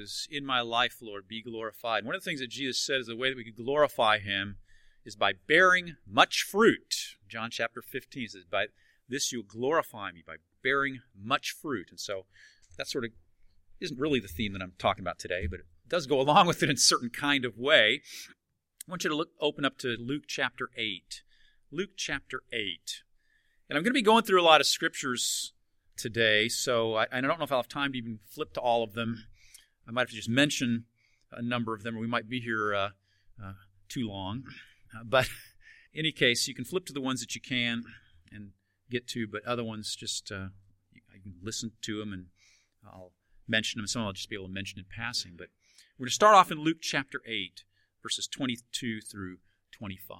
is, in my life, Lord, be glorified. One of the things that Jesus said is the way that we could glorify him is by bearing much fruit. John chapter 15 says, by this you'll glorify me, by bearing much fruit. And so that sort of isn't really the theme that I'm talking about today, but it does go along with it in a certain kind of way. I want you to open up to Luke chapter 8. Luke chapter 8. And I'm going to be going through a lot of scriptures today, so I don't know if I'll have time to even flip to all of them. I might have to just mention a number of them, or we might be here too long. But in any case, you can flip to the ones that you can and get to, but other ones just I can listen to them and I'll mention them. Some I'll just be able to mention in passing. But we're going to start off in Luke chapter 8, verses 22 through 25.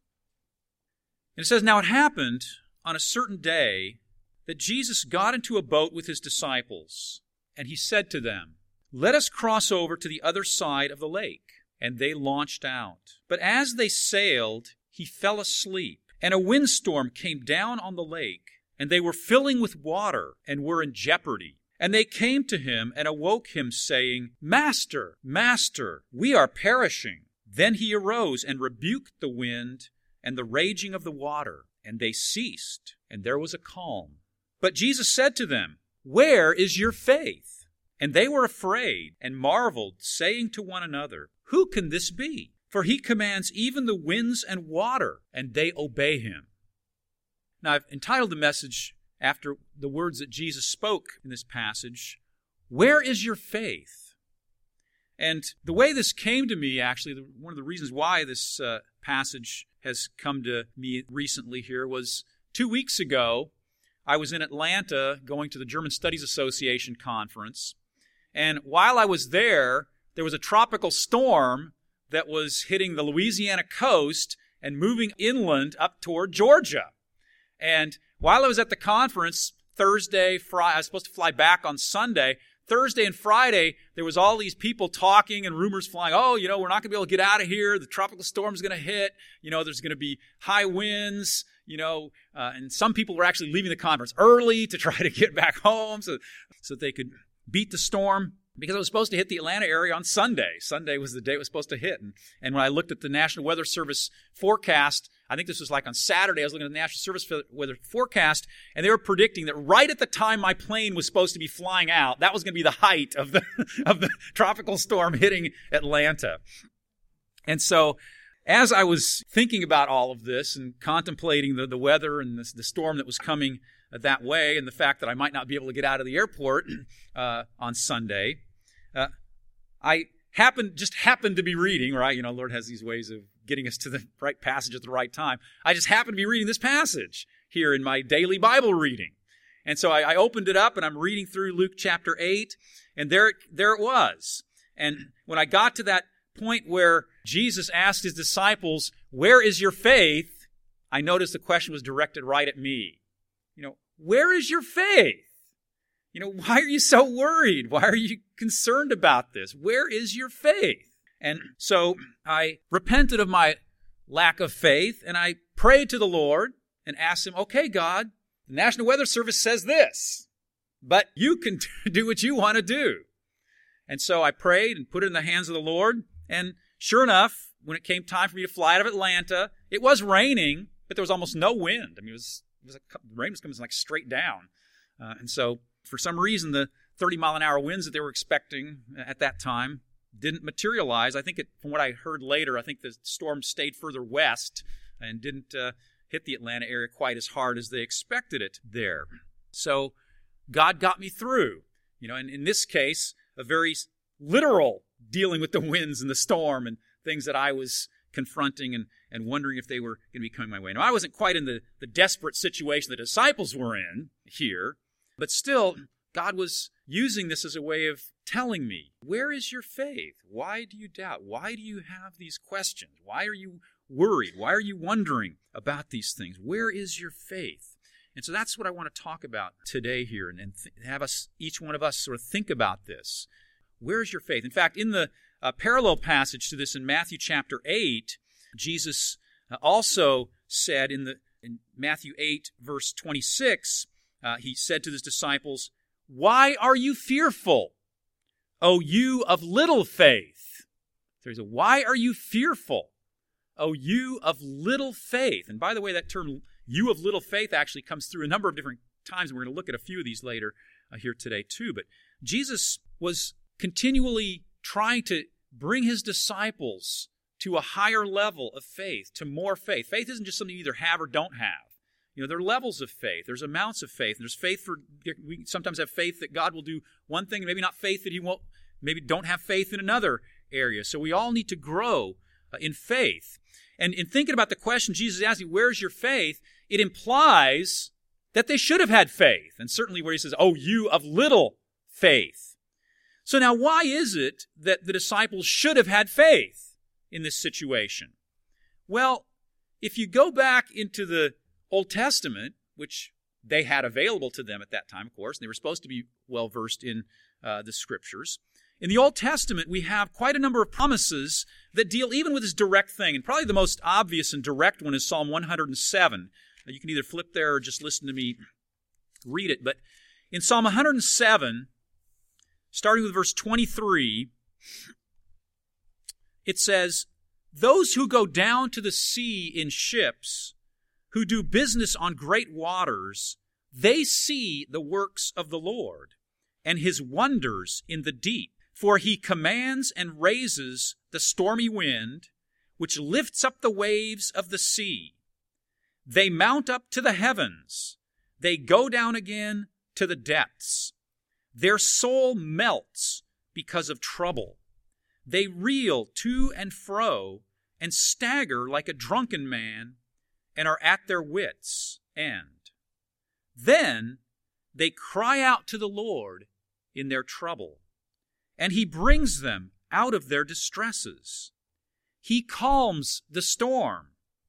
And it says, "Now it happened on a certain day that Jesus got into a boat with his disciples, and he said to them, 'Let us cross over to the other side of the lake.' And they launched out. But as they sailed, he fell asleep, and a windstorm came down on the lake, and they were filling with water and were in jeopardy. And they came to him and awoke him, saying, 'Master, Master, we are perishing.' Then he arose and rebuked the wind and the raging of the water, and they ceased, and there was a calm. But Jesus said to them, 'Where is your faith?' And they were afraid and marveled, saying to one another, 'Who can this be? For he commands even the winds and water, and they obey him.'" Now, I've entitled the message after the words that Jesus spoke in this passage, "Where is your faith?" And the way this came to me, actually, one of the reasons why this passage has come to me recently here was 2 weeks ago, I was in Atlanta going to the German Studies Association conference. And while I was there was a tropical storm that was hitting the Louisiana coast and moving inland up toward Georgia. And while I was at the conference, Thursday, Friday, I was supposed to fly back on Sunday. Thursday and Friday, there was all these people talking and rumors flying. Oh, we're not going to be able to get out of here. The tropical storm's going to hit. There's going to be high winds. And some people were actually leaving the conference early to try to get back home so that they could beat the storm, because it was supposed to hit the Atlanta area on Sunday. Sunday was the day it was supposed to hit. And when I looked at the National Weather Service forecast, I think this was like on Saturday, I was looking at the National Service Weather forecast, and they were predicting that right at the time my plane was supposed to be flying out, that was going to be the height of the tropical storm hitting Atlanta. And so as I was thinking about all of this and contemplating the weather and the storm that was coming that way, and the fact that I might not be able to get out of the airport on Sunday, I happened to be reading, right? Lord has these ways of getting us to the right passage at the right time. I just happened to be reading this passage here in my daily Bible reading. And so I opened it up and I'm reading through Luke chapter 8, and there it was. And when I got to that point where Jesus asked his disciples, "Where is your faith?" I noticed the question was directed right at me. Where is your faith? Why are you so worried? Why are you concerned about this? Where is your faith? And so I repented of my lack of faith, and I prayed to the Lord and asked him, "Okay, God, the National Weather Service says this, but you can do what you want to do." And so I prayed and put it in the hands of the Lord, and sure enough, when it came time for me to fly out of Atlanta, it was raining, but there was almost no wind. I mean, the rain was coming like straight down. And so for some reason, the 30-mile-an-hour winds that they were expecting at that time didn't materialize. I think from what I heard later, I think the storm stayed further west and didn't hit the Atlanta area quite as hard as they expected it there. So God got me through. And in this case, a very literal dealing with the winds and the storm and things that I was confronting and wondering if they were going to be coming my way. Now, I wasn't quite in the desperate situation the disciples were in here, but still, God was using this as a way of telling me, where is your faith? Why do you doubt? Why do you have these questions? Why are you worried? Why are you wondering about these things? Where is your faith? And so that's what I want to talk about today here and have each one of us sort of think about this. Where is your faith? In fact, in the parallel passage to this in Matthew chapter 8, Jesus also said in Matthew 8, verse 26, he said to his disciples, "Why are you fearful? O you of little faith. So he said, why are you fearful? O you of little faith. And by the way, that term, you of little faith, actually comes through a number of different times. And we're going to look at a few of these later here today too. But Jesus was continually trying to bring his disciples to a higher level of faith, to more faith. Faith isn't just something you either have or don't have. There are levels of faith. There's amounts of faith. There's faith we sometimes have faith that God will do one thing, and maybe not faith that he won't, maybe don't have faith in another area. So we all need to grow in faith. And in thinking about the question Jesus is asking, where's your faith? It implies that they should have had faith. And certainly where he says, oh, you of little faith. So now why is it that the disciples should have had faith in this situation? Well, if you go back into the Old Testament, which they had available to them at that time, of course, and they were supposed to be well-versed in the Scriptures. In the Old Testament, we have quite a number of promises that deal even with this direct thing. And probably the most obvious and direct one is Psalm 107. You can either flip there or just listen to me read it. But in Psalm 107, starting with verse 23, it says, those who go down to the sea in ships, who do business on great waters, they see the works of the Lord and his wonders in the deep. For he commands and raises the stormy wind, which lifts up the waves of the sea. They mount up to the heavens. They go down again to the depths. Their soul melts because of trouble. They reel to and fro and stagger like a drunken man, and are at their wits' end. Then they cry out to the Lord in their trouble, and he brings them out of their distresses. He calms the storm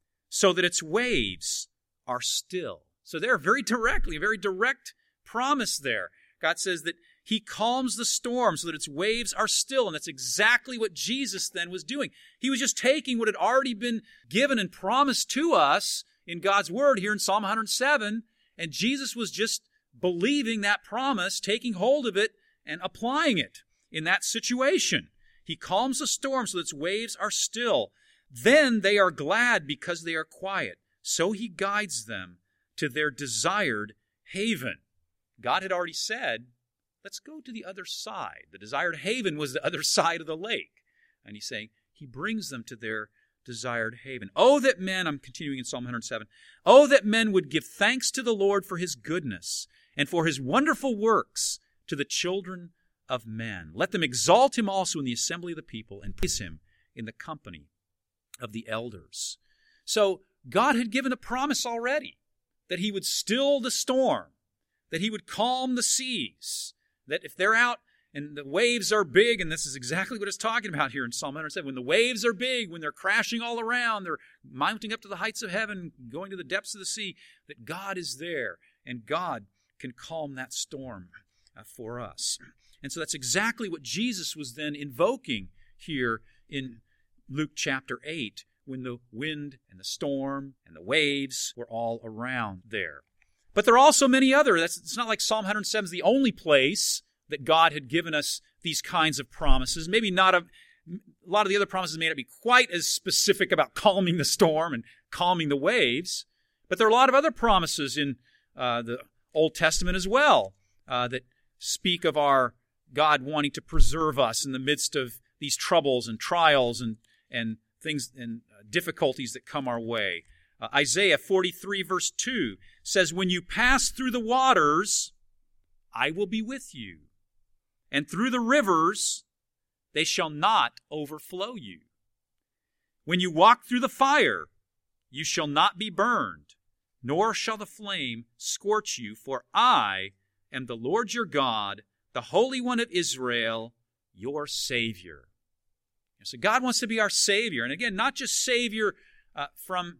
so that its waves are still. So there, very directly, a very direct promise there. God says that he calms the storm so that its waves are still. And that's exactly what Jesus then was doing. He was just taking what had already been given and promised to us in God's Word here in Psalm 107, and Jesus was just believing that promise, taking hold of it, and applying it in that situation. He calms the storm so that its waves are still. Then they are glad because they are quiet. So he guides them to their desired haven. God had already said, let's go to the other side. The desired haven was the other side of the lake. And he's saying, he brings them to their desired haven. Oh, that men, I'm continuing in Psalm 107, oh, that men would give thanks to the Lord for his goodness and for his wonderful works to the children of men. Let them exalt him also in the assembly of the people and praise him in the company of the elders. So God had given a promise already that he would still the storm, that he would calm the seas, that if they're out and the waves are big, and this is exactly what it's talking about here in Psalm 107, when the waves are big, when they're crashing all around, they're mounting up to the heights of heaven, going to the depths of the sea, that God is there, and God can calm that storm for us. And so that's exactly what Jesus was then invoking here in Luke chapter 8, when the wind and the storm and the waves were all around there. But there are also many other. It's not like Psalm 107 is the only place that God had given us these kinds of promises. Maybe not a lot of the other promises may not be quite as specific about calming the storm and calming the waves. But there are a lot of other promises in the Old Testament as well that speak of our God wanting to preserve us in the midst of these troubles and trials and things and difficulties that come our way. Isaiah 43 verse 2 says, when you pass through the waters, I will be with you. And through the rivers, they shall not overflow you. When you walk through the fire, you shall not be burned, nor shall the flame scorch you, for I am the Lord your God, the Holy One of Israel, your Savior. So God wants to be our Savior. And again, not just Savior from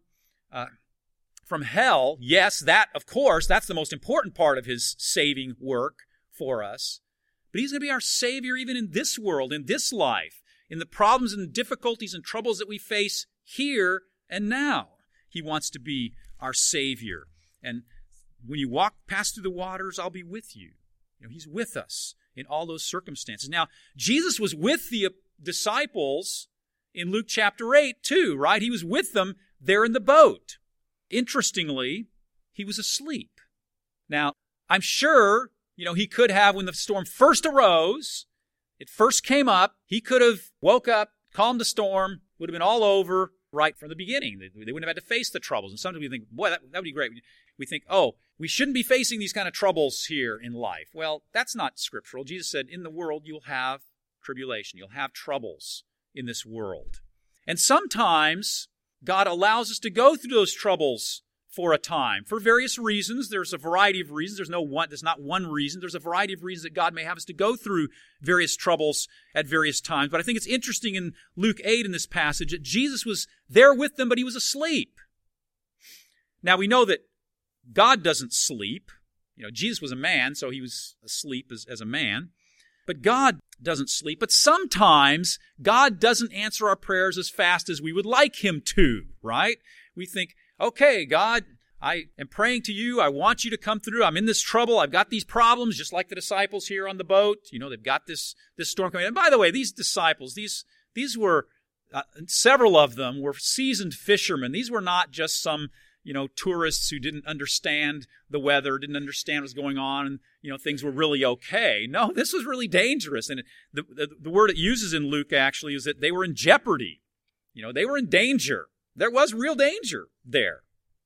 hell. Yes, that, of course, that's the most important part of his saving work for us. But he's going to be our Savior even in this world, in this life, in the problems and difficulties and troubles that we face here and now. He wants to be our Savior. And when you pass through the waters, I'll be with you. He's with us in all those circumstances. Now, Jesus was with the disciples in Luke chapter 8 too, right? He was with them there in the boat. Interestingly, he was asleep. Now, I'm sure, he could have, when the storm first arose, it first came up, he could have woke up, calmed the storm, would have been all over right from the beginning. They wouldn't have had to face the troubles. And sometimes we think, boy, that would be great. We think, we shouldn't be facing these kind of troubles here in life. Well, that's not scriptural. Jesus said, in the world you'll have tribulation. You'll have troubles in this world. And sometimes God allows us to go through those troubles for a time, for various reasons. There's a variety of reasons. There's not one reason. There's a variety of reasons that God may have us to go through various troubles at various times. But I think it's interesting in Luke 8 in this passage that Jesus was there with them, but he was asleep. Now we know that God doesn't sleep. Jesus was a man, so he was asleep as a man. But God doesn't sleep. But sometimes God doesn't answer our prayers as fast as we would like him to, right? We think, okay, God, I am praying to you. I want you to come through. I'm in this trouble. I've got these problems, just like the disciples here on the boat. They've got this storm coming. And by the way, these disciples, these were, several of them were seasoned fishermen. These were not just some, tourists who didn't understand the weather, didn't understand what was going on, and, things were really okay. No, this was really dangerous. And the word it uses in Luke actually is that they were in jeopardy. They were in danger. There was real danger there.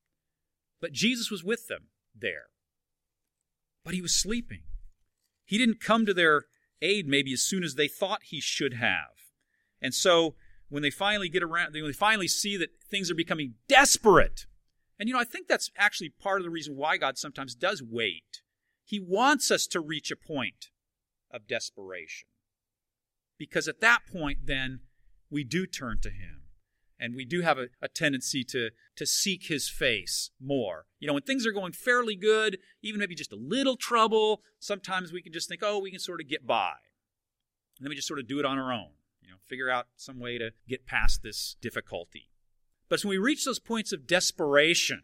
But Jesus was with them there. But he was sleeping. He didn't come to their aid maybe as soon as they thought he should have. And so when they finally when they finally see that things are becoming desperate, and I think that's actually part of the reason why God sometimes does wait. He wants us to reach a point of desperation. Because at that point, then, we do turn to him. And we do have a tendency to seek his face more. When things are going fairly good, even maybe just a little trouble, sometimes we can just think, we can sort of get by. And then we just sort of do it on our own. Figure out some way to get past this difficulty. But when we reach those points of desperation,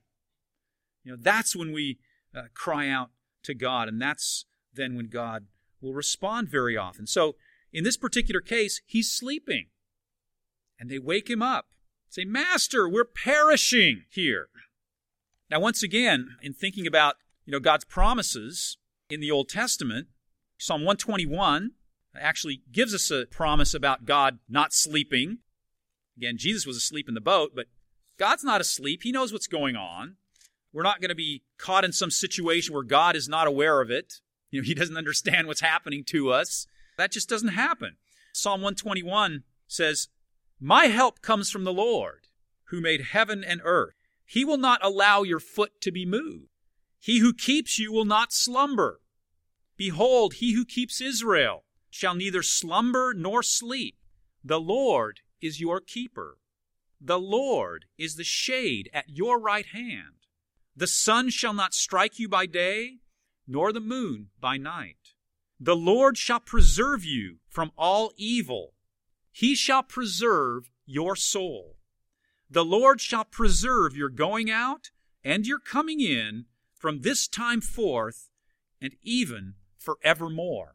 that's when we cry out to God. And that's then when God will respond very often. So in this particular case, he's sleeping. And they wake him up. Say, Master, we're perishing here. Now, once again, in thinking about, God's promises in the Old Testament, Psalm 121 actually gives us a promise about God not sleeping. Again, Jesus was asleep in the boat, but God's not asleep. He knows what's going on. We're not going to be caught in some situation where God is not aware of it. He doesn't understand what's happening to us. That just doesn't happen. Psalm 121 says, My help comes from the Lord, who made heaven and earth. He will not allow your foot to be moved. He who keeps you will not slumber. Behold, he who keeps Israel shall neither slumber nor sleep. The Lord is your keeper. The Lord is the shade at your right hand. The sun shall not strike you by day, nor the moon by night. The Lord shall preserve you from all evil. He shall preserve your soul. The Lord shall preserve your going out and your coming in from this time forth and even forevermore.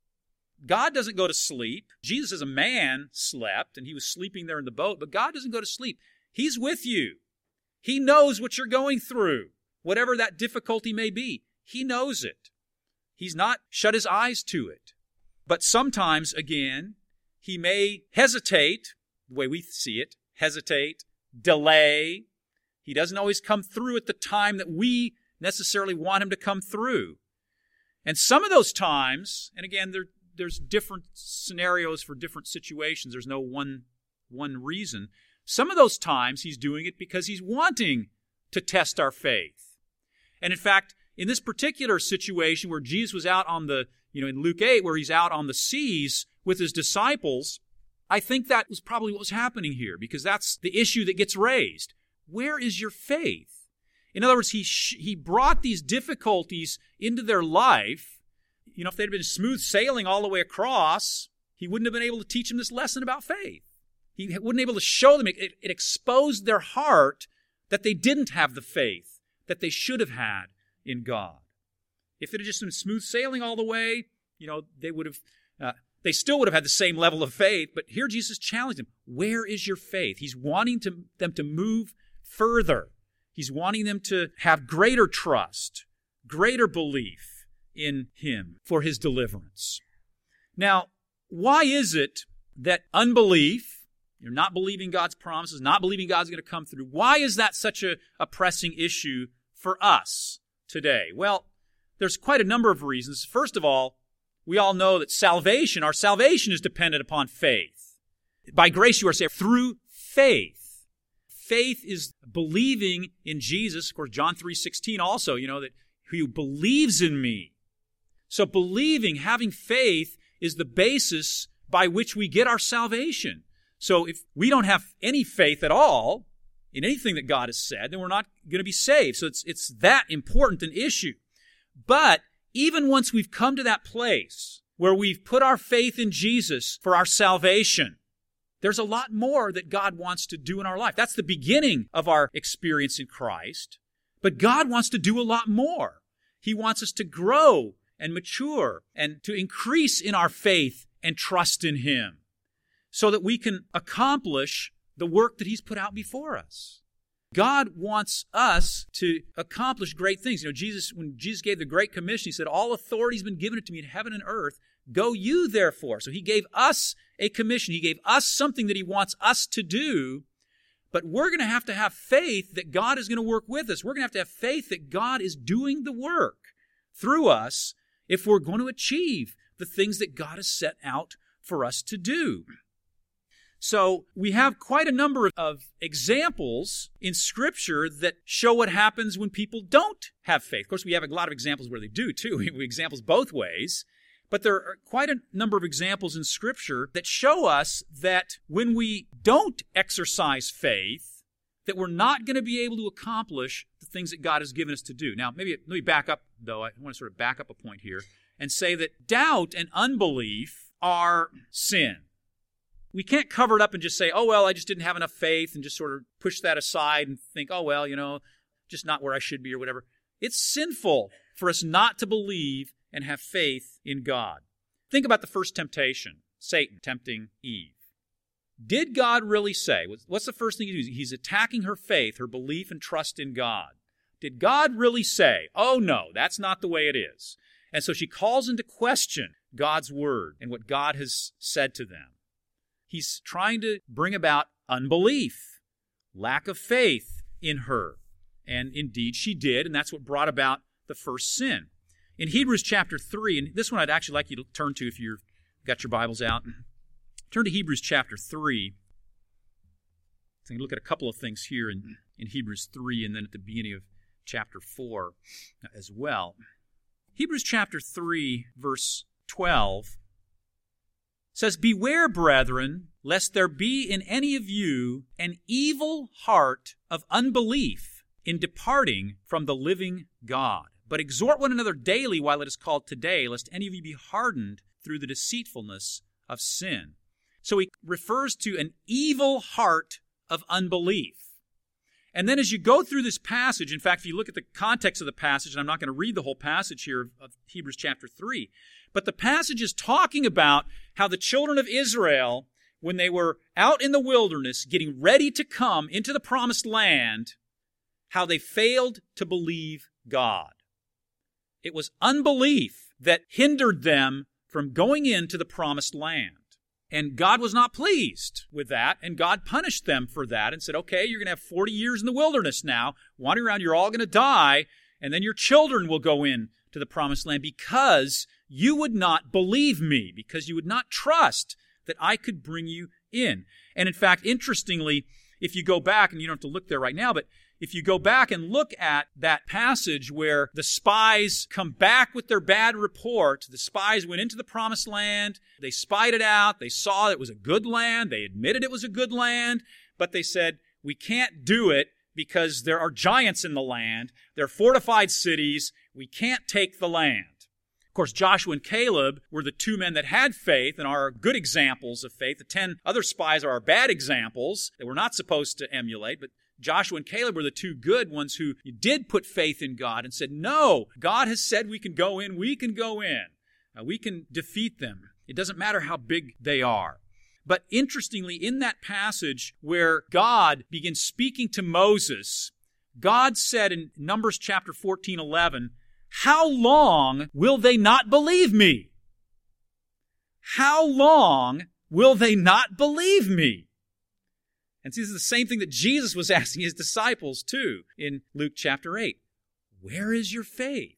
God doesn't go to sleep. Jesus as a man slept, and he was sleeping there in the boat, but God doesn't go to sleep. He's with you. He knows what you're going through, whatever that difficulty may be. He knows it. He's not shut his eyes to it. But sometimes, again, he may hesitate, the way we see it, hesitate, delay. He doesn't always come through at the time that we necessarily want him to come through. And some of those times, and again, there's different scenarios for different situations. There's no one reason. Some of those times he's doing it because he's wanting to test our faith. And in fact, in this particular situation where Jesus was out on the, in Luke 8, where he's out on the seas with his disciples, I think that was probably what was happening here, because that's the issue that gets raised. Where is your faith? In other words, he brought these difficulties into their life. If they'd been smooth sailing all the way across, he wouldn't have been able to teach them this lesson about faith. He wouldn't be able to show them. It exposed their heart that they didn't have the faith that they should have had in God. If it had just been smooth sailing all the way, they still would have had the same level of faith, but here Jesus challenged them. Where is your faith? He's wanting them to move further. He's wanting them to have greater trust, greater belief in Him for His deliverance. Now, why is it that unbelief, you're not believing God's promises, not believing God's going to come through, why is that such a pressing issue for us today? Well, there's quite a number of reasons. First of all, we all know that our salvation is dependent upon faith. By grace you are saved through faith. Faith is believing in Jesus. Of course, John 3:16 also, that who believes in me. So believing, having faith, is the basis by which we get our salvation. So if we don't have any faith at all in anything that God has said, then we're not going to be saved. So it's that important an issue. But even once we've come to that place where we've put our faith in Jesus for our salvation, there's a lot more that God wants to do in our life. That's the beginning of our experience in Christ. But God wants to do a lot more. He wants us to grow and mature and to increase in our faith and trust in Him so that we can accomplish the work that He's put out before us. God wants us to accomplish great things. When Jesus gave the Great Commission, He said, all authority has been given to me in heaven and earth. Go you therefore. So He gave us a commission. He gave us something that He wants us to do. But we're going to have faith that God is going to work with us. We're going to have faith that God is doing the work through us if we're going to achieve the things that God has set out for us to do. So we have quite a number of examples in Scripture that show what happens when people don't have faith. Of course, we have a lot of examples where they do, too. We have examples both ways. But there are quite a number of examples in Scripture that show us that when we don't exercise faith, that we're not going to be able to accomplish the things that God has given us to do. Now, let me back up, though. I want to sort of back up a point here and say that doubt and unbelief are sin. We can't cover it up and just say, oh, well, I just didn't have enough faith, and just sort of push that aside and think, oh, well, just not where I should be or whatever. It's sinful for us not to believe and have faith in God. Think about the first temptation, Satan tempting Eve. Did God really say, what's the first thing he does? He's attacking her faith, her belief and trust in God. Did God really say, oh, no, that's not the way it is? And so she calls into question God's word and what God has said to them. He's trying to bring about unbelief, lack of faith in her. And indeed she did, and that's what brought about the first sin. In Hebrews chapter 3, and this one I'd actually like you to turn to if you've got your Bibles out. Turn to Hebrews chapter 3. So you look at a couple of things here in Hebrews 3 and then at the beginning of chapter 4 as well. Hebrews chapter 3, verse 12 says, beware, brethren, lest there be in any of you an evil heart of unbelief in departing from the living God. But exhort one another daily while it is called today, lest any of you be hardened through the deceitfulness of sin. So he refers to an evil heart of unbelief. And then as you go through this passage, in fact, if you look at the context of the passage, and I'm not going to read the whole passage here of Hebrews chapter 3, but the passage is talking about how the children of Israel, when they were out in the wilderness getting ready to come into the promised land, how they failed to believe God. It was unbelief that hindered them from going into the promised land. And God was not pleased with that, and God punished them for that and said, okay, you're going to have 40 years in the wilderness now, wandering around, you're all going to die, and then your children will go in to the promised land because you would not believe me, because you would not trust that I could bring you in. And in fact, interestingly, if you go back, and you don't have to look there right now, but if you go back and look at that passage where the spies come back with their bad report, the spies went into the promised land, they spied it out, they saw it was a good land, they admitted it was a good land, but they said, we can't do it because there are giants in the land, there are fortified cities, we can't take the land. Of course, Joshua and Caleb were the two men that had faith and are good examples of faith. The 10 other spies are our bad examples that we're not supposed to emulate, but Joshua and Caleb were the two good ones who did put faith in God and said, no, God has said we can go in, we can go in. We can defeat them. It doesn't matter how big they are. But interestingly, in that passage where God begins speaking to Moses, God said in Numbers chapter 14:11, "How long will they not believe me? How long will they not believe me?" And see, this is the same thing that Jesus was asking his disciples too in Luke chapter 8. Where is your faith?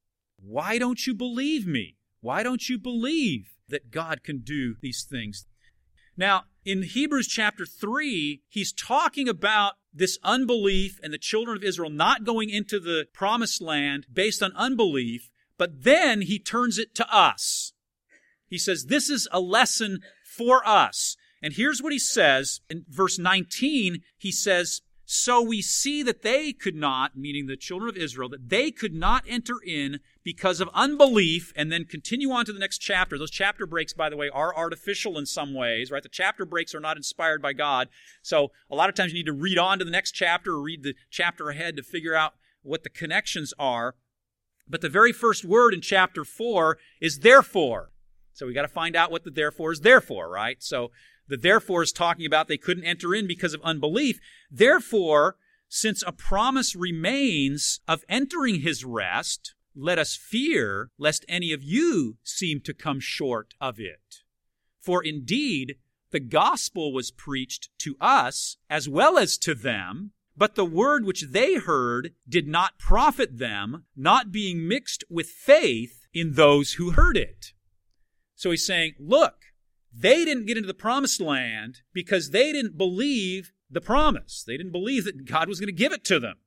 Why don't you believe me? Why don't you believe that God can do these things? Now, in Hebrews chapter 3, he's talking about this unbelief and the children of Israel not going into the promised land based on unbelief, but then he turns it to us. He says, this is a lesson for us. And here's what he says. In verse 19, he says, "So we see that they could not," meaning the children of Israel, "that they could not enter in because of unbelief," and then continue on to the next chapter. Those chapter breaks, by the way, are artificial in some ways, right? The chapter breaks are not inspired by God. So a lot of times you need to read on to the next chapter or read the chapter ahead to figure out what the connections are. But the very first word in chapter 4 is therefore. So we got to find out what the therefore is there for, right? So the therefore is talking about they couldn't enter in because of unbelief. Therefore, since a promise remains of entering his rest, let us fear lest any of you seem to come short of it. For indeed, the gospel was preached to us as well as to them, but the word which they heard did not profit them, not being mixed with faith in those who heard it. So he's saying, look, they didn't get into the promised land because they didn't believe the promise. They didn't believe that God was going to give it to them.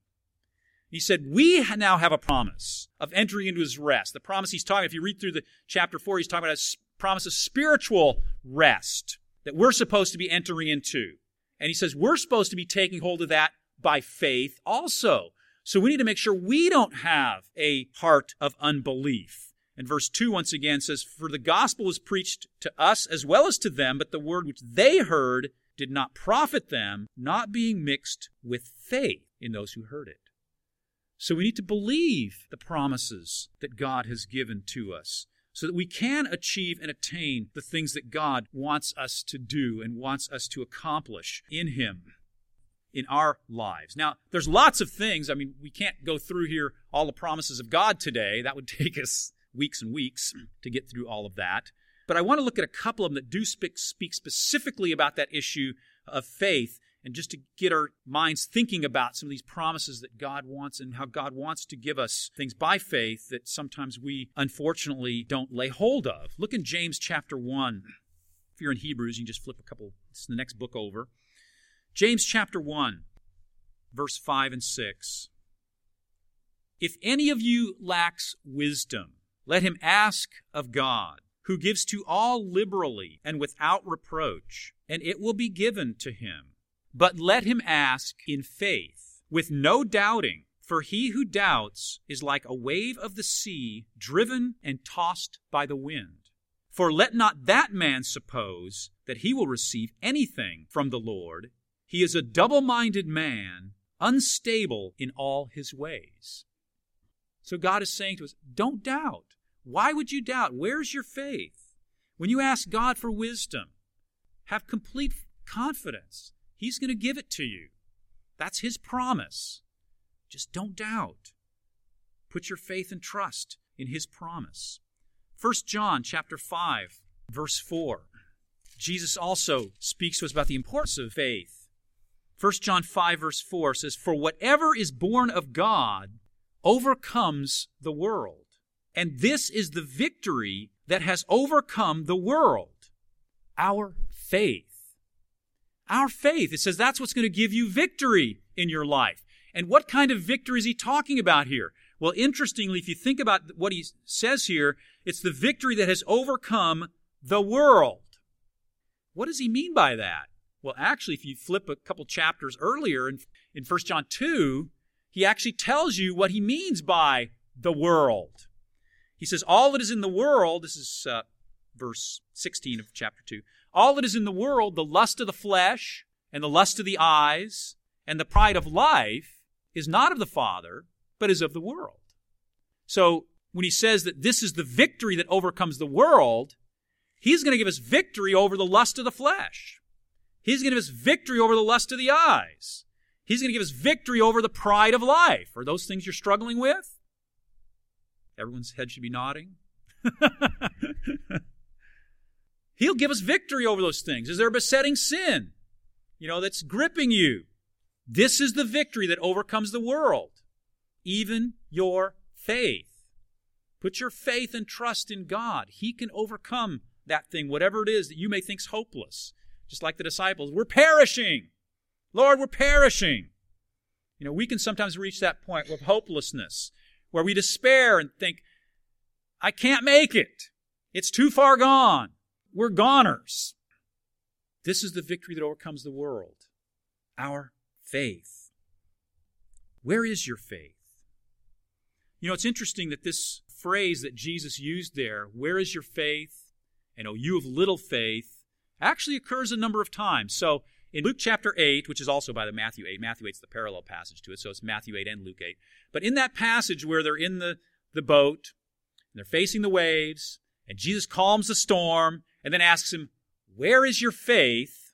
He said, we now have a promise of entering into his rest. The promise he's talking, if you read through the chapter 4, he's talking about a promise of spiritual rest that we're supposed to be entering into. And he says, we're supposed to be taking hold of that by faith also. So we need to make sure we don't have a heart of unbelief. And verse 2 once again says, "For the gospel was preached to us as well as to them, but the word which they heard did not profit them, not being mixed with faith in those who heard it." So we need to believe the promises that God has given to us so that we can achieve and attain the things that God wants us to do and wants us to accomplish in him, in our lives. Now, there's lots of things. I mean, we can't go through here all the promises of God today. That would take us weeks and weeks to get through all of that. But I want to look at a couple of them that do speak specifically about that issue of faith, and just to get our minds thinking about some of these promises that God wants and how God wants to give us things by faith that sometimes we unfortunately don't lay hold of. Look in James chapter 1. If you're in Hebrews, you can just flip it's the next book over. James chapter 1, verse 5 and 6. "If any of you lacks wisdom, let him ask of God, who gives to all liberally and without reproach, and it will be given to him. But let him ask in faith, with no doubting, for he who doubts is like a wave of the sea, driven and tossed by the wind. For let not that man suppose that he will receive anything from the Lord. He is a double-minded man, unstable in all his ways." So God is saying to us, don't doubt. Why would you doubt? Where's your faith? When you ask God for wisdom, have complete confidence. He's going to give it to you. That's his promise. Just don't doubt. Put your faith and trust in his promise. 1 John chapter 5, verse 4. Jesus also speaks to us about the importance of faith. 1 John 5, verse 4 says, "For whatever is born of God overcomes the world. And this is the victory that has overcome the world, our faith." Our faith. It says that's what's going to give you victory in your life. And what kind of victory is he talking about here? Well, interestingly, if you think about what he says here, it's the victory that has overcome the world. What does he mean by that? Well, actually, if you flip a couple chapters earlier in 1 John 2, he actually tells you what he means by the world. He says, all that is in the world, this is verse 16 of chapter 2, all that is in the world, the lust of the flesh and the lust of the eyes and the pride of life is not of the Father, but is of the world. So when he says that this is the victory that overcomes the world, he's going to give us victory over the lust of the flesh. He's going to give us victory over the lust of the eyes. He's going to give us victory over the pride of life. Are those things you're struggling with? Everyone's head should be nodding. He'll give us victory over those things. Is there a besetting sin, that's gripping you? This is the victory that overcomes the world, even your faith. Put your faith and trust in God. He can overcome that thing, whatever it is that you may think's hopeless. Just like the disciples, we're perishing. Lord, we're perishing. We can sometimes reach that point of hopelessness where we despair and think, I can't make it. It's too far gone. We're goners. This is the victory that overcomes the world. Our faith. Where is your faith? It's interesting that this phrase that Jesus used there, where is your faith? And, you of little faith, actually occurs a number of times. So in Luke chapter 8, which is also by the Matthew 8, Matthew 8 is the parallel passage to it, so it's Matthew 8 and Luke 8. But in that passage where they're in the boat, and they're facing the waves, and Jesus calms the storm, and then asks him, where is your faith?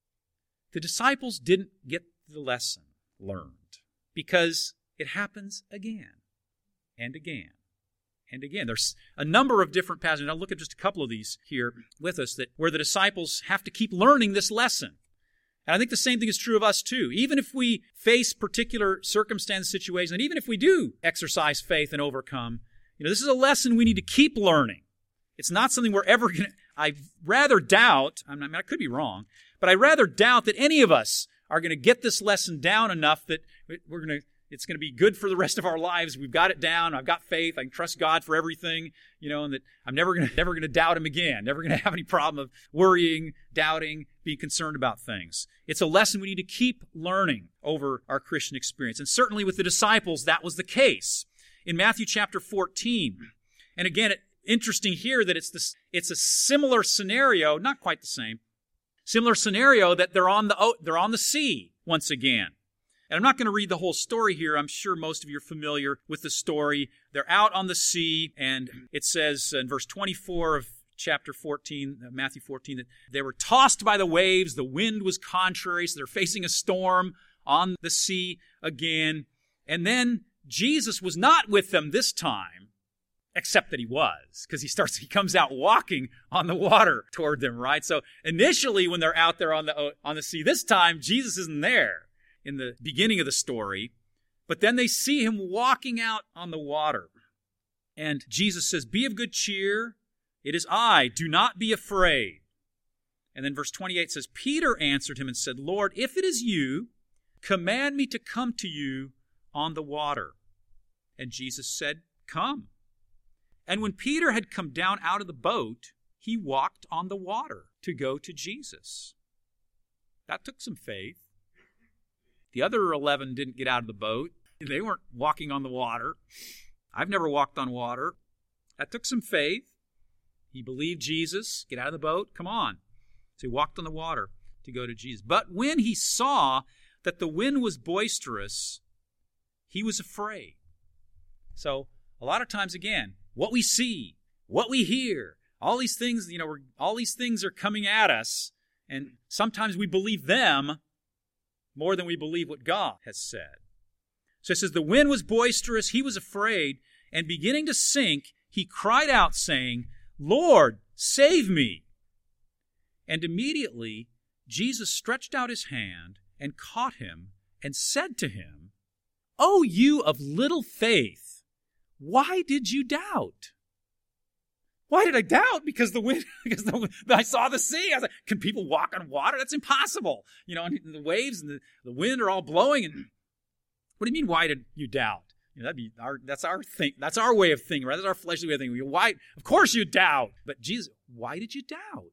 The disciples didn't get the lesson learned because it happens again and again and again. There's a number of different passages. I'll look at just a couple of these here with us where the disciples have to keep learning this lesson. And I think the same thing is true of us too. Even if we face particular circumstance situations, and even if we do exercise faith and overcome, this is a lesson we need to keep learning. It's not something we're ever going to, I rather doubt, I could be wrong, but I rather doubt that any of us are going to get this lesson down enough that it's going to be good for the rest of our lives. We've got it down. I've got faith. I can trust God for everything, and that I'm never going to doubt him again. Never going to have any problem of worrying, doubting, being concerned about things. It's a lesson we need to keep learning over our Christian experience. And certainly with the disciples, that was the case. In Matthew chapter 14, and again, interesting here that it's a similar scenario, not quite the same, similar scenario that they're on the sea once again. And I'm not going to read the whole story here. I'm sure most of you are familiar with the story. They're out on the sea, and it says in verse 24 of chapter 14, Matthew 14, that they were tossed by the waves. The wind was contrary, so they're facing a storm on the sea again. And then Jesus was not with them this time, except that he was, because he comes out walking on the water toward them, right? So initially when they're out there on the sea, this time Jesus isn't there in the beginning of the story, but then they see him walking out on the water. And Jesus says, be of good cheer. It is I. Do not be afraid. And then verse 28 says, Peter answered him and said, Lord, if it is you, command me to come to you on the water. And Jesus said, come. And when Peter had come down out of the boat, he walked on the water to go to Jesus. That took some faith. The other 11 didn't get out of the boat. They weren't walking on the water. I've never walked on water. That took some faith. He believed Jesus. Get out of the boat. Come on. So he walked on the water to go to Jesus. But when he saw that the wind was boisterous, he was afraid. So a lot of times, again, what we see, what we hear, all these things, all these things are coming at us, and sometimes we believe them more than we believe what God has said. So it says, the wind was boisterous, he was afraid, and beginning to sink, he cried out, saying, Lord, save me. And immediately Jesus stretched out his hand and caught him and said to him, O you of little faith, why did you doubt? Why did I doubt? Because I saw the sea. I was like, can people walk on water? That's impossible. And the waves and the wind are all blowing. And what do you mean, why did you doubt? That's our way of thinking, right? That's our fleshly way of thinking. Why? Of course you doubt. But Jesus, why did you doubt?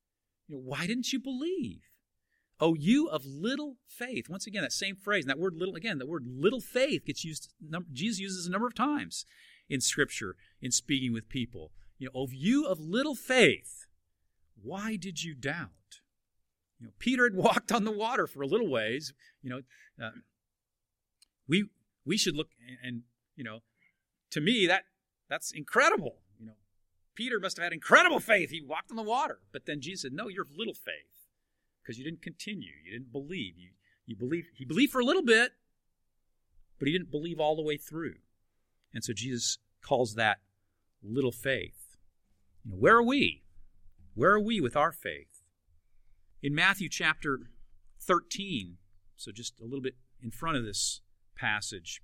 Why didn't you believe? Oh, you of little faith. Once again, that same phrase, and that word little, again, the word little faith gets used, Jesus uses a number of times in Scripture in speaking with people. Oh, you of little faith, why did you doubt? Peter had walked on the water for a little ways. We should look, and to me, That's incredible. Peter must have had incredible faith. He walked on the water. But then Jesus said, no, you're of little faith because you didn't continue. You didn't believe. You believed. He believed for a little bit, but he didn't believe all the way through. And so Jesus calls that little faith. Where are we? Where are we with our faith? In Matthew chapter 13, so just a little bit in front of this passage,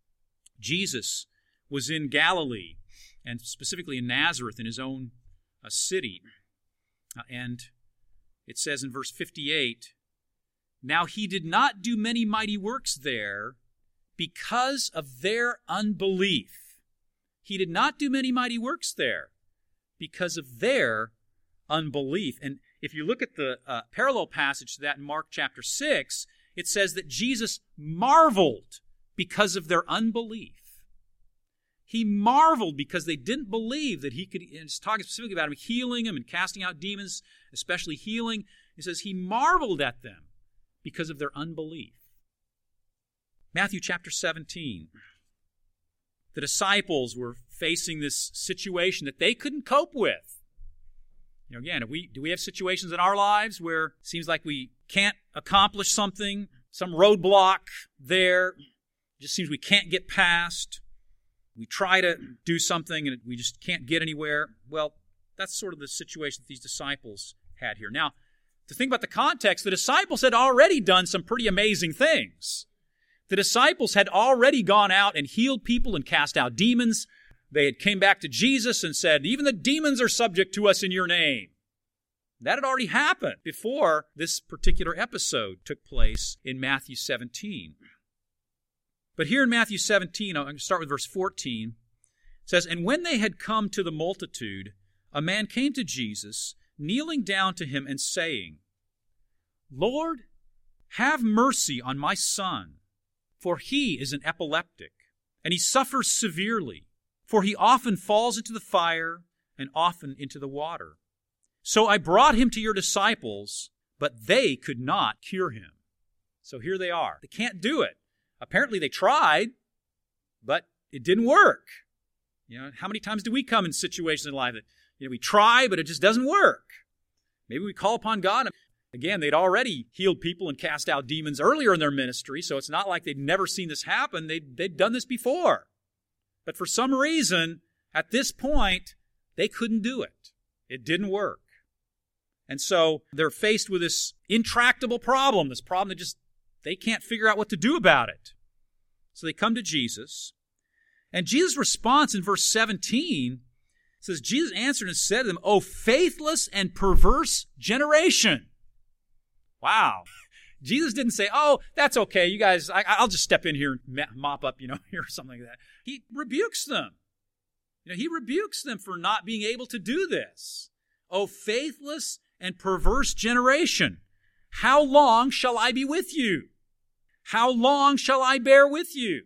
Jesus was in Galilee, and specifically in Nazareth, in his own city. And it says in verse 58, "Now he did not do many mighty works there because of their unbelief." He did not do many mighty works there because of their unbelief. And if you look at the parallel passage to that in Mark chapter 6, it says that Jesus marveled because of their unbelief. He marveled because they didn't believe that he could, and it's talking specifically about him healing them and casting out demons, especially healing. He says he marveled at them because of their unbelief. Matthew chapter 17. The disciples were facing this situation that they couldn't cope with. Again, do we have situations in our lives where it seems like we can't accomplish something, some roadblock there, it just seems we can't get past? We try to do something and we just can't get anywhere. Well, that's sort of the situation that these disciples had here. Now, to think about the context, the disciples had already done some pretty amazing things. The disciples had already gone out and healed people and cast out demons. They had came back to Jesus and said, even the demons are subject to us in your name. That had already happened before this particular episode took place in Matthew 17. But here in Matthew 17, I'm going to start with verse 14. It says, "And when they had come to the multitude, a man came to Jesus, kneeling down to him and saying, 'Lord, have mercy on my son, for he is an epileptic, and he suffers severely, for he often falls into the fire and often into the water. So I brought him to your disciples, but they could not cure him.'" So here they are. They can't do it. Apparently they tried, but it didn't work. How many times do we come in situations in life that we try, but it just doesn't work? Maybe we call upon God. Again, they'd already healed people and cast out demons earlier in their ministry, so it's not like they'd never seen this happen. They'd done this before. But for some reason, at this point, they couldn't do it. It didn't work. And so they're faced with this intractable problem, this problem that just they can't figure out what to do about it. So they come to Jesus. And Jesus' response in verse 17 says, Jesus answered and said to them, "O faithless and perverse generation." Wow. Jesus didn't say, "Oh, that's okay, you guys, I'll just step in here and mop up, here or something like that." He rebukes them. He rebukes them for not being able to do this. "O faithless and perverse generation, how long shall I be with you? How long shall I bear with you?"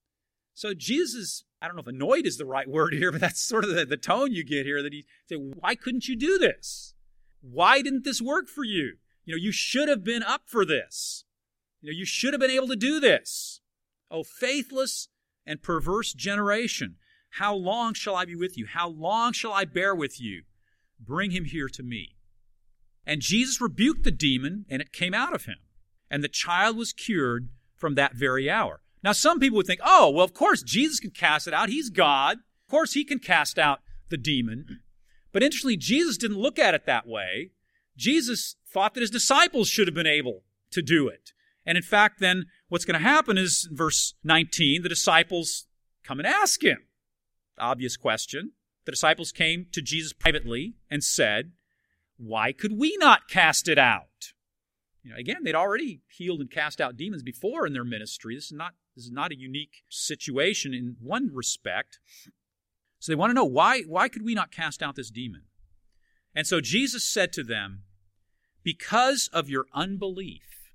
So Jesus is, I don't know if annoyed is the right word here, but that's sort of the tone you get here, that he said, "Why couldn't you do this? Why didn't this work for you? You should have been up for this. You should have been able to do this. Oh, faithless and perverse generation, how long shall I be with you? How long shall I bear with you? Bring him here to me." And Jesus rebuked the demon, and it came out of him. And the child was cured from that very hour. Now, some people would think, oh, well, of course, Jesus can cast it out. He's God. Of course, he can cast out the demon. But interestingly, Jesus didn't look at it that way. Jesus thought that his disciples should have been able to do it. And in fact, then, what's going to happen is, in verse 19, the disciples come and ask him. Obvious question. The disciples came to Jesus privately and said, "Why could we not cast it out?" Again, they'd already healed and cast out demons before in their ministry. This is not a unique situation in one respect. So they want to know, why could we not cast out this demon? And so Jesus said to them, "Because of your unbelief.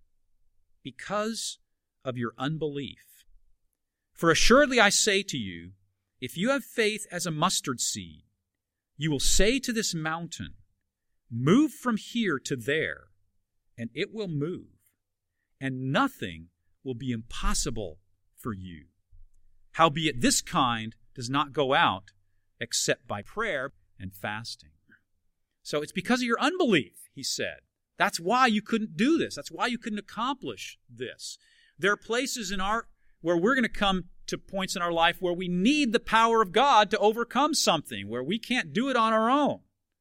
Because of your unbelief. For assuredly I say to you, if you have faith as a mustard seed, you will say to this mountain, 'Move from here to there,' and it will move, and nothing will be impossible for you. Howbeit this kind does not go out except by prayer and fasting. So it's because of your unbelief, he said. That's why you couldn't do this. That's why you couldn't accomplish this. There are places where we're going to come to points in our life where we need the power of God to overcome something, where we can't do it on our own.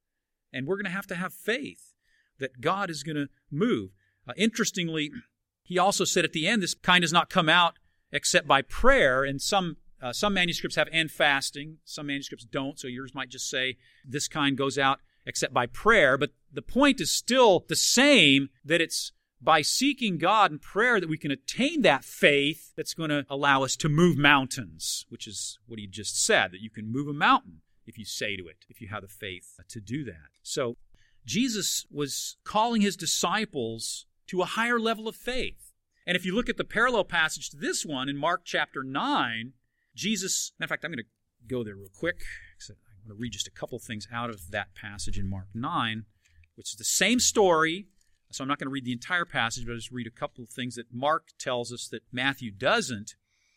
And we're going to have faith that God is going to move. Interestingly, he also said at the end, this kind does not come out except by prayer. And some manuscripts have and fasting. Some manuscripts don't, so yours might just say this kind goes out except by prayer. But the point is still the same, that it's by seeking God in prayer that we can attain that faith that's going to allow us to move mountains, which is what he just said, that you can move a mountain if you say to it, if you have the faith to do that. So Jesus was calling his disciples to a higher level of faith. And if you look at the parallel passage to this one in Mark chapter 9, Jesus, in fact, I'm going to go there real quick. I'm going to read just a couple things out of that passage in Mark 9, which is the same story. So I'm not going to read the entire passage, but I'll just read a couple of things that Mark tells us that Matthew doesn't.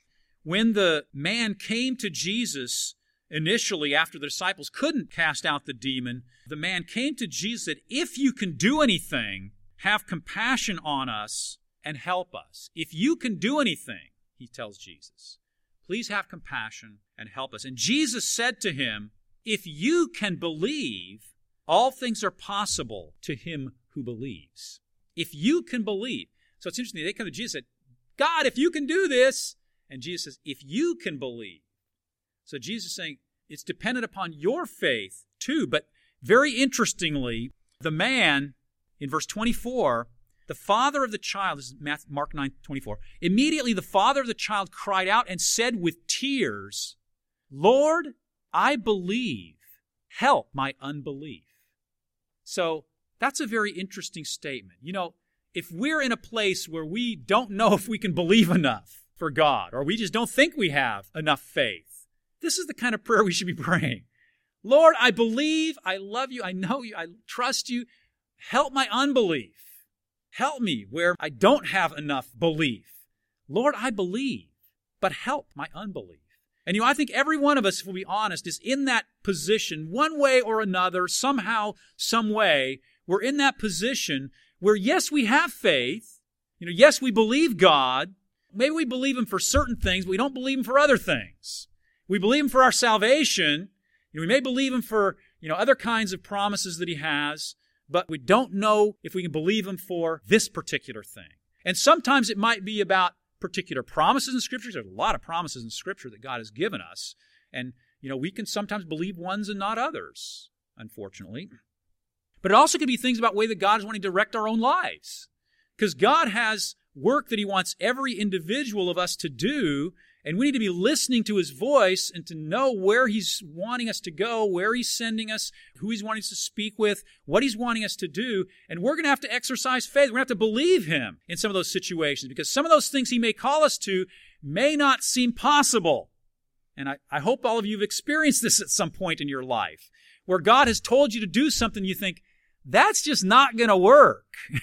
When the man came to Jesus initially, after the disciples couldn't cast out the demon, the man came to Jesus and said, "If you can do anything, have compassion on us and help us." If you can do anything, he tells Jesus, please have compassion and help us. And Jesus said to him, "If you can believe, all things are possible to him who believes." If you can believe. So it's interesting. They come to Jesus and said, "God, if you can do this." And Jesus says, "If you can believe." So Jesus is saying it's dependent upon your faith too. But very interestingly, the man in verse 24, the father of the child, this is Mark 9:24, immediately the father of the child cried out and said with tears, "Lord, I believe. Help my unbelief." So that's a very interesting statement. You know, if we're in a place where we don't know if we can believe enough for God, or we just don't think we have enough faith, this is the kind of prayer we should be praying. Lord, I believe, I love you, I know you, I trust you. Help my unbelief. Help me where I don't have enough belief. Lord, I believe, but help my unbelief. And I think every one of us, if we'll be honest, is in that position one way or another, somehow, some way. We're in that position where, yes, we have faith. Yes, we believe God. Maybe we believe Him for certain things, but we don't believe Him for other things. We believe Him for our salvation. We may believe Him for, other kinds of promises that He has, but we don't know if we can believe Him for this particular thing. And sometimes it might be about particular promises in Scripture. There's a lot of promises in Scripture that God has given us. And, we can sometimes believe ones and not others, unfortunately. But it also could be things about the way that God is wanting to direct our own lives. Because God has work that He wants every individual of us to do, and we need to be listening to His voice and to know where He's wanting us to go, where He's sending us, who He's wanting us to speak with, what He's wanting us to do. And we're going to have to exercise faith. We're going to have to believe Him in some of those situations, because some of those things He may call us to may not seem possible. And I hope all of you have experienced this at some point in your life, where God has told you to do something you think, that's just not going to work.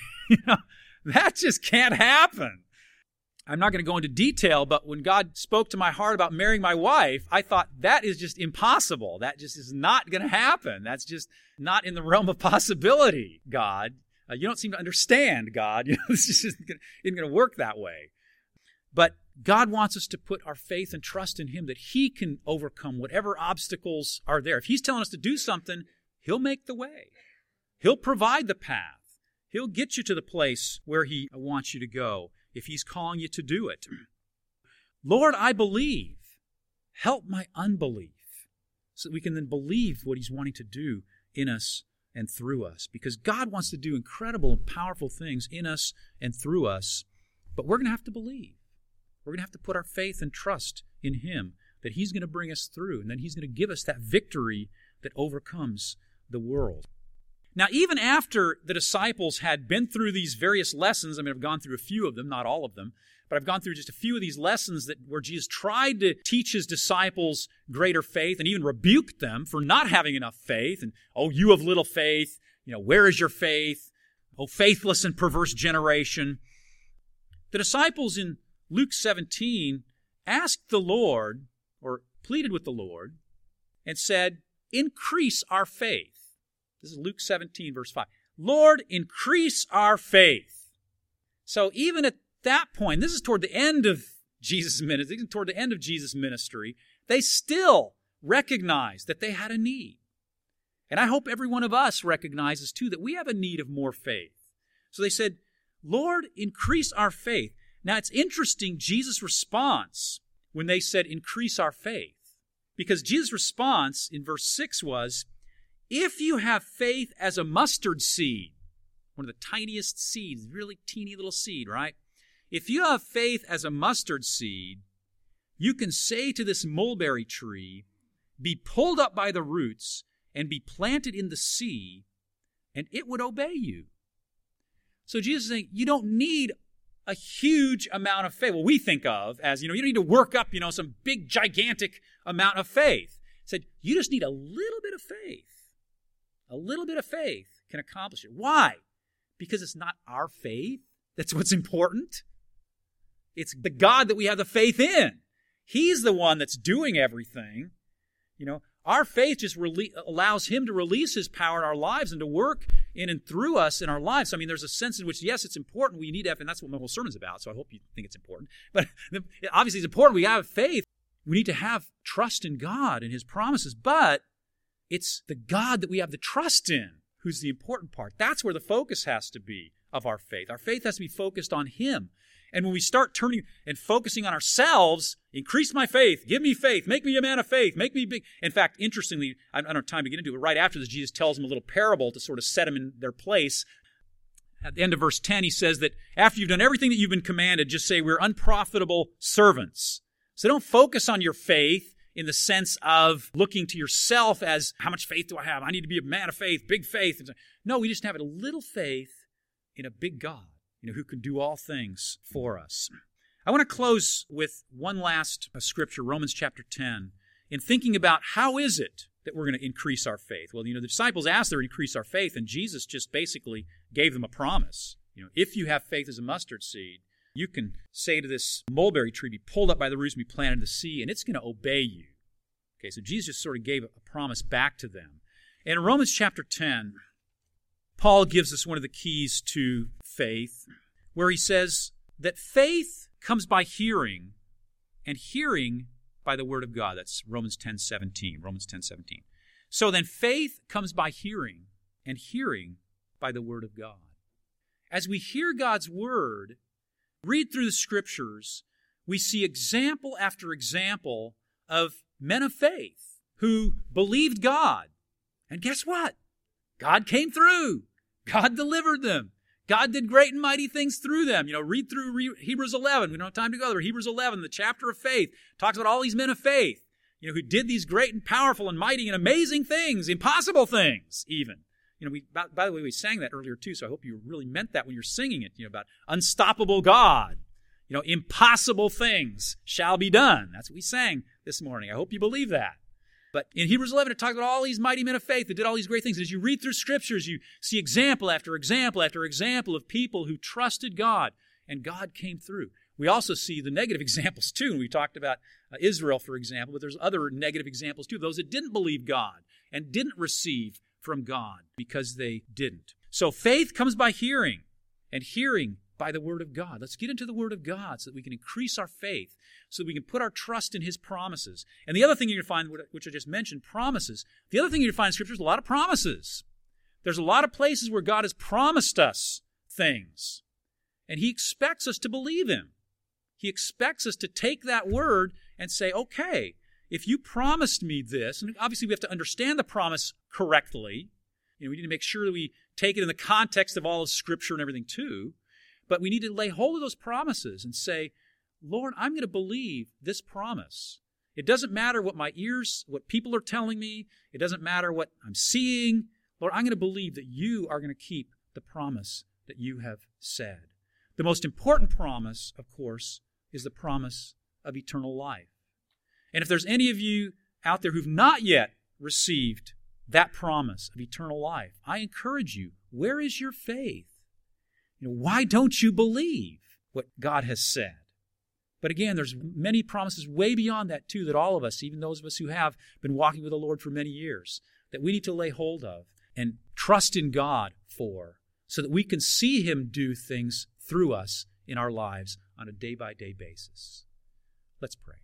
That just can't happen. I'm not going to go into detail, but when God spoke to my heart about marrying my wife, I thought that is just impossible. That just is not going to happen. That's just not in the realm of possibility, God. You don't seem to understand, God. This just isn't going to work that way. But God wants us to put our faith and trust in Him that He can overcome whatever obstacles are there. If He's telling us to do something, He'll make the way. He'll provide the path. He'll get you to the place where He wants you to go if He's calling you to do it. Lord, I believe. Help my unbelief, so that we can then believe what He's wanting to do in us and through us. Because God wants to do incredible and powerful things in us and through us, but we're going to have to believe. We're going to have to put our faith and trust in Him, that He's going to bring us through, and then He's going to give us that victory that overcomes the world. Now, even after the disciples had been through these various lessons, I've gone through a few of them, not all of them, but I've gone through just a few of these lessons where Jesus tried to teach His disciples greater faith and even rebuked them for not having enough faith. And, "Oh, you of little faith, where is your faith? Oh, faithless and perverse generation." The disciples in Luke 17 asked the Lord, or pleaded with the Lord, and said, increase our faith. This is Luke 17, verse 5. Lord, increase our faith. So even at that point, this is toward the end of Jesus' ministry, they still recognized that they had a need. And I hope every one of us recognizes, too, that we have a need of more faith. So they said, Lord, increase our faith. Now, it's interesting, Jesus' response when they said, increase our faith. Because Jesus' response in verse 6 was, if you have faith as a mustard seed, one of the tiniest seeds, really teeny little seed, right? If you have faith as a mustard seed, you can say to this mulberry tree, be pulled up by the roots and be planted in the sea, and it would obey you. So Jesus is saying, you don't need a huge amount of faith. Well, we think of as, you don't need to work up, some big, gigantic amount of faith. He said, you just need a little bit of faith. A little bit of faith can accomplish it. Why? Because it's not our faith that's what's important. It's the God that we have the faith in. He's the one that's doing everything. Our faith just allows Him to release His power in our lives and to work in and through us in our lives. I mean, there's a sense in which, yes, it's important. We need to have, and that's what my whole sermon's about, so I hope you think it's important. But obviously it's important. We have faith. We need to have trust in God and His promises, but it's the God that we have the trust in who's the important part. That's where the focus has to be of our faith. Our faith has to be focused on Him. And when we start turning and focusing on ourselves, increase my faith, give me faith, make me a man of faith, make me big. In fact, interestingly, I don't have time to get into it, but right after this, Jesus tells them a little parable to sort of set them in their place. At the end of verse 10, He says that after you've done everything that you've been commanded, just say, we're unprofitable servants. So don't focus on your faith in the sense of looking to yourself as, how much faith do I have? I need to be a man of faith, big faith. No, we just have a little faith in a big God, who can do all things for us. I want to close with one last scripture, Romans chapter 10, in thinking about how is it that we're going to increase our faith. Well, the disciples asked them to increase our faith, and Jesus just basically gave them a promise. If you have faith as a mustard seed, you can say to this mulberry tree, be pulled up by the roots and be planted in the sea, and it's going to obey you. Okay, so Jesus just sort of gave a promise back to them. And in Romans chapter 10, Paul gives us one of the keys to faith, where he says that faith comes by hearing, and hearing by the word of God. That's Romans 10:17. So then faith comes by hearing, and hearing by the word of God. As we hear God's word, read through the scriptures, we see example after example of men of faith who believed God. And guess what? God came through. God delivered them. God did great and mighty things through them. Read through Hebrews 11. We don't have time to go there. Hebrews 11, the chapter of faith, talks about all these men of faith, who did these great and powerful and mighty and amazing things, impossible things even. By the way, we sang that earlier too, so I hope you really meant that when you're singing it, about unstoppable God. Impossible things shall be done. That's what we sang this morning. I hope you believe that. But in Hebrews 11, it talks about all these mighty men of faith that did all these great things. As you read through scriptures, you see example after example after example of people who trusted God, and God came through. We also see the negative examples too, and we talked about Israel, for example, but there's other negative examples too, those that didn't believe God and didn't receive from God because they didn't. So faith comes by hearing, and hearing by the Word of God. Let's get into the Word of God so that we can increase our faith, so that we can put our trust in His promises. And the other thing you're going to find, which I just mentioned, promises. The other thing you're going to find in Scripture is a lot of promises. There's a lot of places where God has promised us things, and He expects us to believe Him. He expects us to take that word and say, okay, if you promised me this, and obviously we have to understand the promise correctly. We need to make sure that we take it in the context of all of Scripture and everything too. But we need to lay hold of those promises and say, Lord, I'm going to believe this promise. It doesn't matter what what people are telling me. It doesn't matter what I'm seeing. Lord, I'm going to believe that you are going to keep the promise that you have said. The most important promise, of course, is the promise of eternal life. And if there's any of you out there who've not yet received that promise of eternal life, I encourage you, where is your faith? Why don't you believe what God has said? But again, there's many promises way beyond that too, that all of us, even those of us who have been walking with the Lord for many years, that we need to lay hold of and trust in God for, so that we can see Him do things through us in our lives on a day-by-day basis. Let's pray.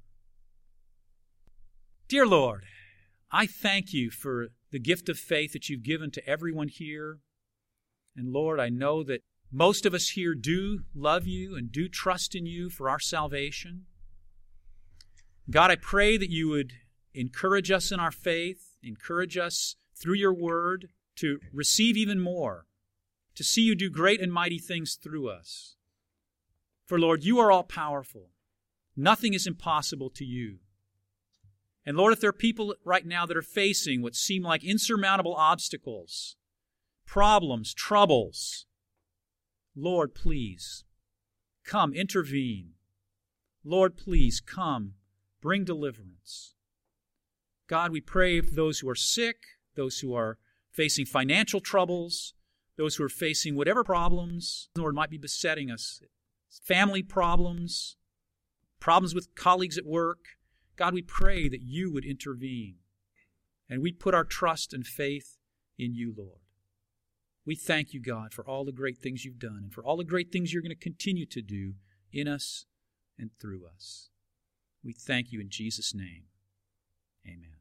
Dear Lord, I thank You for the gift of faith that You've given to everyone here. And Lord, I know that most of us here do love You and do trust in You for our salvation. God, I pray that You would encourage us in our faith, encourage us through Your Word to receive even more, to see You do great and mighty things through us. For Lord, You are all-powerful. Nothing is impossible to You. And Lord, if there are people right now that are facing what seem like insurmountable obstacles, problems, troubles, Lord, please, come, intervene. Lord, please, come, bring deliverance. God, we pray for those who are sick, those who are facing financial troubles, those who are facing whatever problems, Lord, might be besetting us, family problems, problems with colleagues at work. God, we pray that You would intervene, and we put our trust and faith in You, Lord. We thank You, God, for all the great things You've done and for all the great things You're going to continue to do in us and through us. We thank You in Jesus' name. Amen.